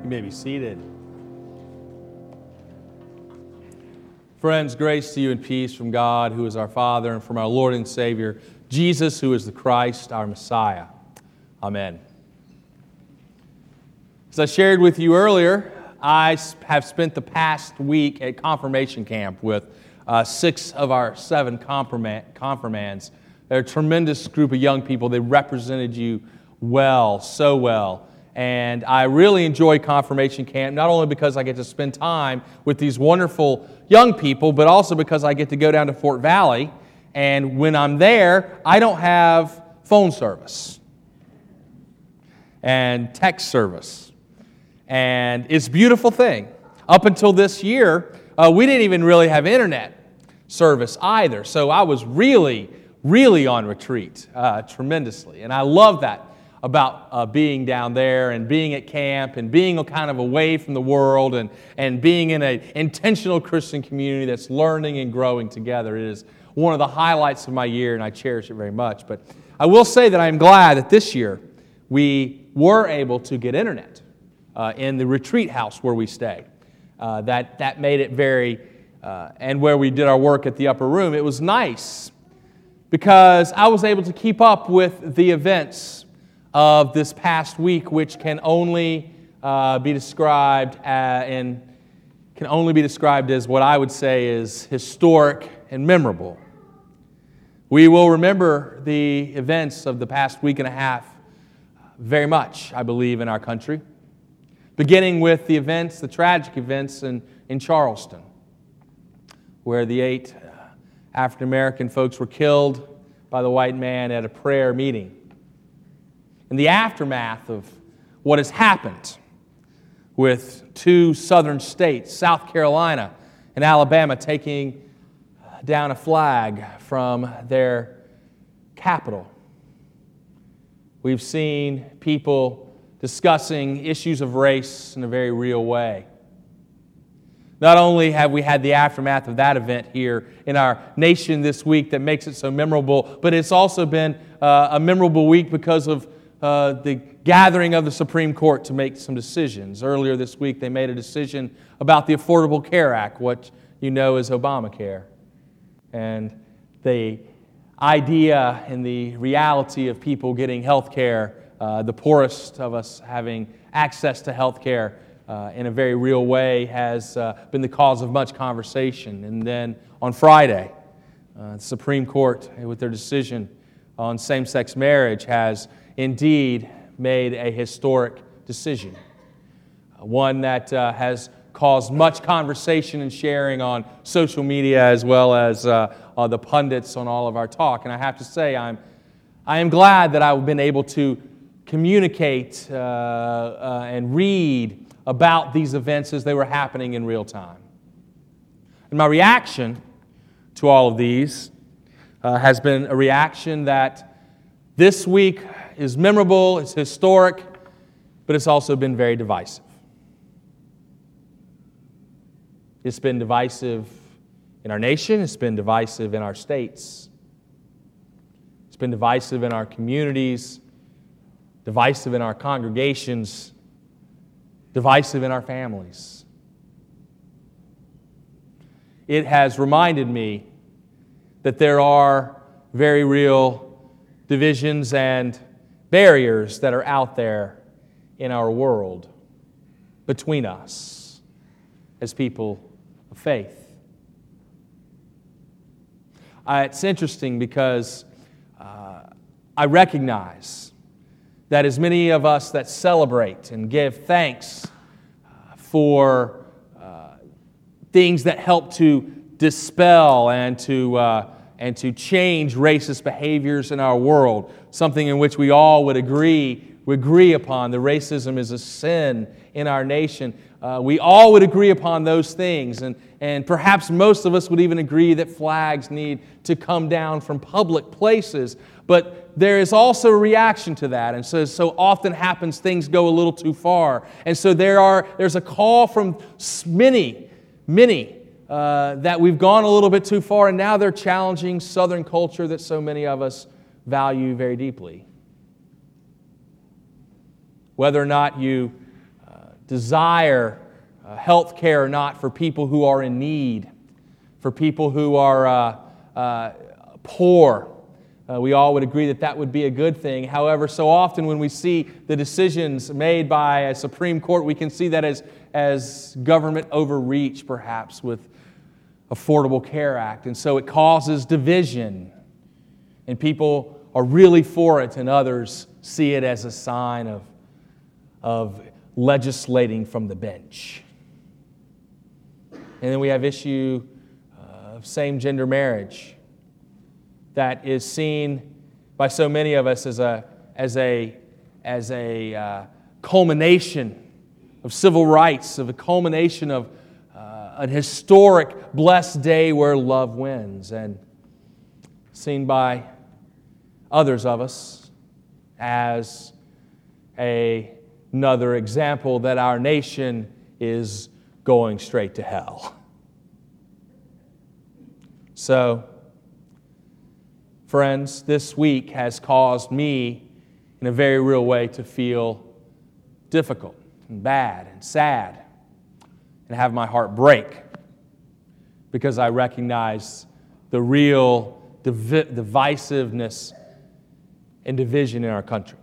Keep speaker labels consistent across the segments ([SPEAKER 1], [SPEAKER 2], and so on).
[SPEAKER 1] You may be seated. Friends, grace to you and peace from God, who is our Father, and from our Lord and Savior, Jesus, who is the Christ, our Messiah. Amen. As I shared with you earlier, I have spent the past week at confirmation camp with 6 of our 7 confirmands. They're a tremendous group of young people. They represented you well, so well. And I really enjoy confirmation camp, not only because I get to spend time with these wonderful young people, but also because I get to go down to Fort Valley. And when I'm there, I don't have phone service and text service. And it's a beautiful thing. Up until this year, we didn't even really have internet service either. So I was really on retreat tremendously. And I love that about being down there and being at camp and being kind of away from the world and being in an intentional Christian community that's learning and growing together. It is one of the highlights of my year, and I cherish it very much. But I will say that I'm glad that this year we were able to get internet in the retreat house where we stay. That made it very, and where we did our work at the upper room, it was nice because I was able to keep up with the events of this past week, which can only be described as what I would say is historic and memorable. We will remember the events of the past week and a half very much, I believe, in our country, beginning with the tragic events in Charleston, where the 8 African American folks were killed by the white man at a prayer meeting. In the aftermath of what has happened with 2 southern states, South Carolina and Alabama, taking down a flag from their capital, we've seen people discussing issues of race in a very real way. Not only have we had the aftermath of that event here in our nation this week that makes it so memorable, but it's also been a memorable week because of the gathering of the Supreme Court to make some decisions. Earlier this week, they made a decision about the Affordable Care Act, what you know as Obamacare. And the idea and the reality of people getting health care, the poorest of us having access to health care in a very real way, has been the cause of much conversation. And then on Friday, the Supreme Court, with their decision on same-sex marriage, has indeed made a historic decision, one that has caused much conversation and sharing on social media as well as the pundits on all of our talk. And I have to say, I am glad that I've been able to communicate and read about these events as they were happening in real time. And my reaction to all of these has been a reaction that this week is memorable, it's historic, but it's also been very divisive. It's been divisive in our nation, it's been divisive in our states, it's been divisive in our communities, divisive in our congregations, divisive in our families. It has reminded me that there are very real divisions and barriers that are out there in our world between us as people of faith. It's interesting because I recognize that as many of us that celebrate and give thanks for things that help to dispel and to change racist behaviors in our world, something in which we all would agree upon. The racism is a sin in our nation. We all would agree upon those things, and perhaps most of us would even agree that flags need to come down from public places. But there is also a reaction to that, and so often happens things go a little too far. And so there's a call from many that we've gone a little bit too far, and now they're challenging Southern culture that so many of us value very deeply. Whether or not you desire health care not for people who are in need, for people who are poor. We all would agree that that would be a good thing. However, so often when we see the decisions made by a Supreme Court, we can see that as government overreach, perhaps, with Affordable Care Act. And so it causes division. And people are really for it, and others see it as a sign of legislating from the bench. And then we have issue of same-gender marriage that is seen by so many of us as a culmination of civil rights, of a culmination of an historic, blessed day where love wins, and seen by others of us as another example that our nation is going straight to hell. So, friends, this week has caused me, in a very real way, to feel difficult and bad and sad and have my heart break because I recognize the real divisiveness and division in our country.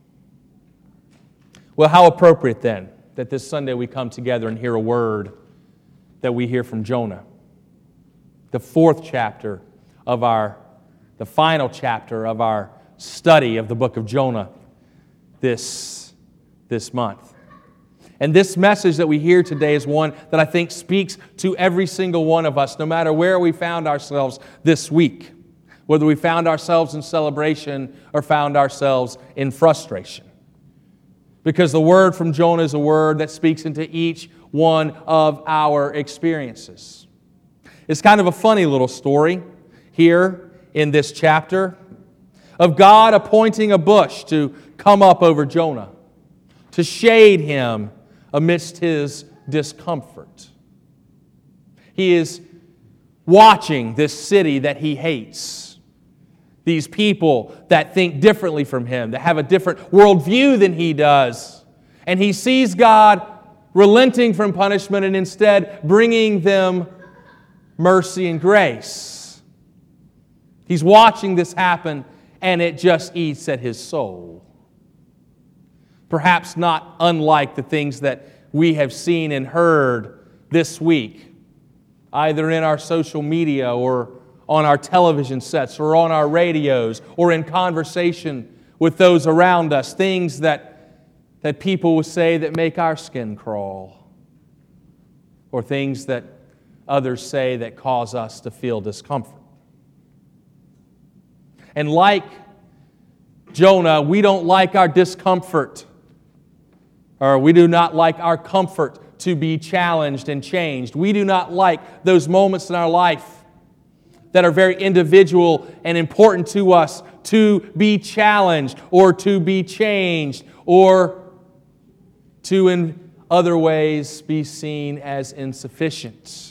[SPEAKER 1] Well, how appropriate then that this Sunday we come together and hear a word that we hear from Jonah, the fourth chapter of the final chapter of our study of the book of Jonah this month. And this message that we hear today is one that I think speaks to every single one of us, no matter where we found ourselves this week, whether we found ourselves in celebration or found ourselves in frustration. Because the word from Jonah is a word that speaks into each one of our experiences. It's kind of a funny little story here in this chapter of God appointing a bush to come up over Jonah, to shade him amidst his discomfort. He is watching this city that he hates, these people that think differently from him, that have a different worldview than he does. And he sees God relenting from punishment and instead bringing them mercy and grace. He's watching this happen, and it just eats at his soul. Perhaps not unlike the things that we have seen and heard this week, either in our social media or on our television sets or on our radios or in conversation with those around us, things that people will say that make our skin crawl, or things that others say that cause us to feel discomfort. And like Jonah, we don't like our discomfort, or we do not like our comfort to be challenged and changed. We do not like those moments in our life that are very individual and important to us to be challenged or to be changed or to in other ways be seen as insufficient.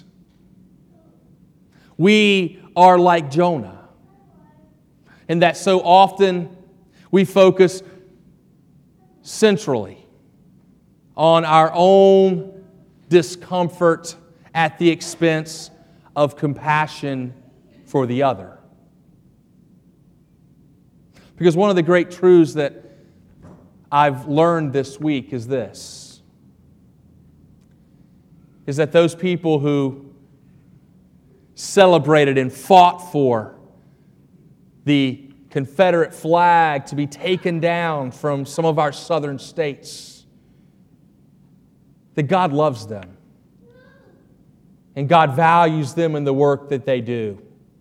[SPEAKER 1] We are like Jonah, in that so often we focus centrally on our own discomfort at the expense of compassion for the other. Because one of the great truths that I've learned this week is this, is that those people who celebrated and fought for the Confederate flag to be taken down from some of our southern states, that God loves them. And God values them in the work that they do.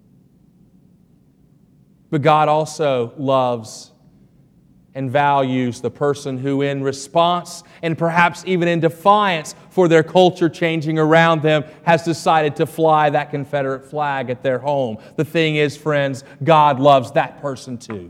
[SPEAKER 1] But God also loves and values the person who, in response and perhaps even in defiance for their culture changing around them, has decided to fly that Confederate flag at their home. The thing is, friends, God loves that person too.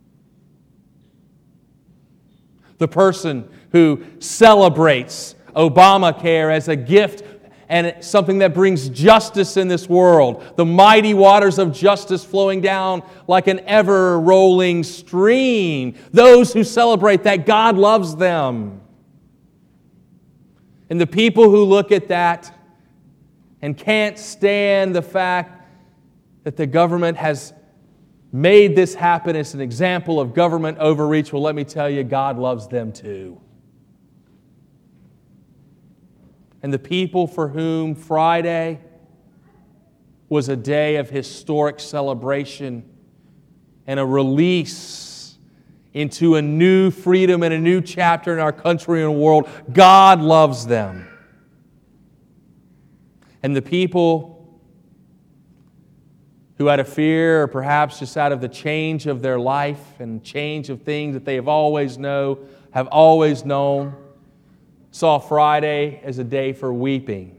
[SPEAKER 1] The person who celebrates Obamacare as a gift and something that brings justice in this world, the mighty waters of justice flowing down like an ever-rolling stream. Those who celebrate that, God loves them. And the people who look at that and can't stand the fact that the government has made this happen as an example of government overreach, well, let me tell you, God loves them too. And the people for whom Friday was a day of historic celebration and a release into a new freedom and a new chapter in our country and world, God loves them. And the people who out of fear, or perhaps just out of the change of their life and change of things that they have always known, saw Friday as a day for weeping.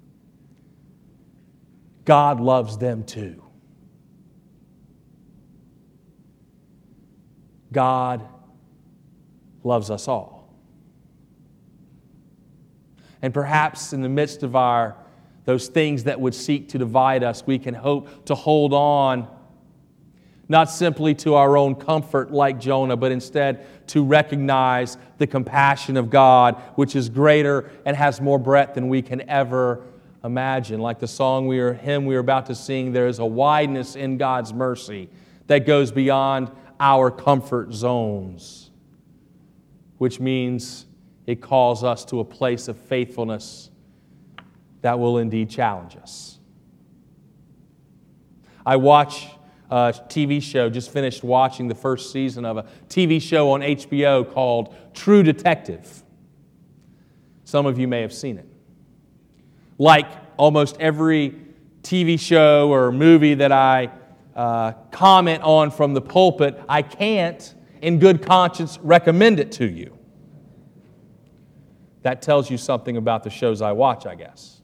[SPEAKER 1] God loves them too. God loves us all. And perhaps in the midst of those things that would seek to divide us, we can hope to hold on not simply to our own comfort like Jonah, but instead to recognize the compassion of God, which is greater and has more breadth than we can ever imagine. Like the hymn we were about to sing, there is a wideness in God's mercy that goes beyond our comfort zones, which means it calls us to a place of faithfulness that will indeed challenge us. I watch a TV show, just finished watching the first season of a TV show on HBO called True Detective. Some of you may have seen it. Like almost every TV show or movie that I comment on from the pulpit, I can't, in good conscience, recommend it to you. That tells you something about the shows I watch, I guess.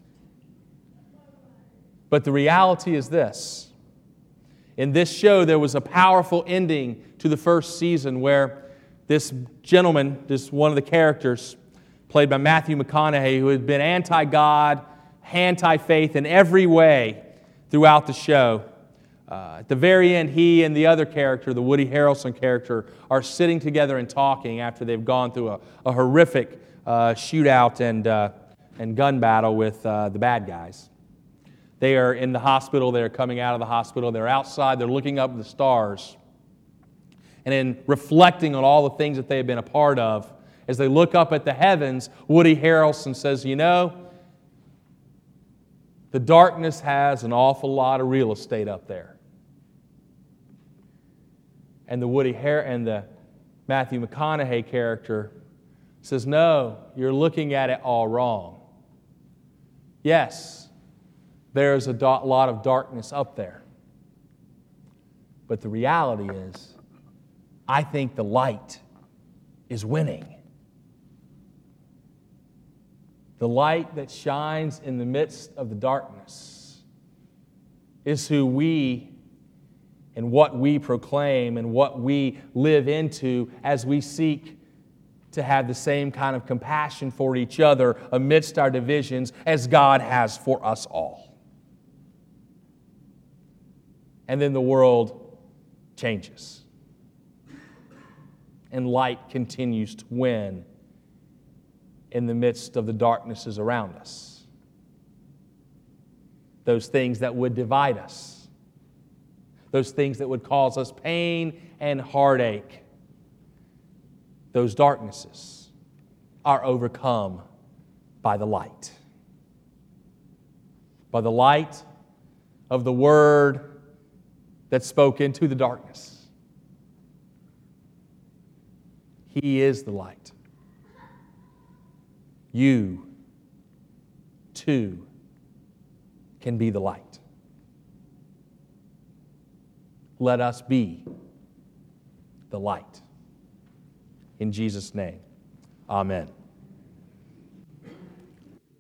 [SPEAKER 1] But the reality is this. In this show, there was a powerful ending to the first season where this gentleman, one of the characters, played by Matthew McConaughey, who had been anti-God, anti-faith in every way throughout the show. At the very end, he and the other character, the Woody Harrelson character, are sitting together and talking after they've gone through a horrific shootout and gun battle with the bad guys. They are in the hospital. They're coming out of the hospital. They're outside. They're looking up at the stars. And in reflecting on all the things that they have been a part of, as they look up at the heavens, Woody Harrelson says, you know, the darkness has an awful lot of real estate up there. And the Matthew McConaughey character says, no, you're looking at it all wrong. Yes, there's a lot of darkness up there. But the reality is, I think the light is winning. The light that shines in the midst of the darkness is who we and what we proclaim and what we live into as we seek to have the same kind of compassion for each other amidst our divisions as God has for us all. And then the world changes. And light continues to win in the midst of the darknesses around us. Those things that would divide us. Those things that would cause us pain and heartache. Those darknesses are overcome by the light. By the light of the Word that spoke into the darkness. He is the light. You, too, can be the light. Let us be the light. In Jesus' name, amen.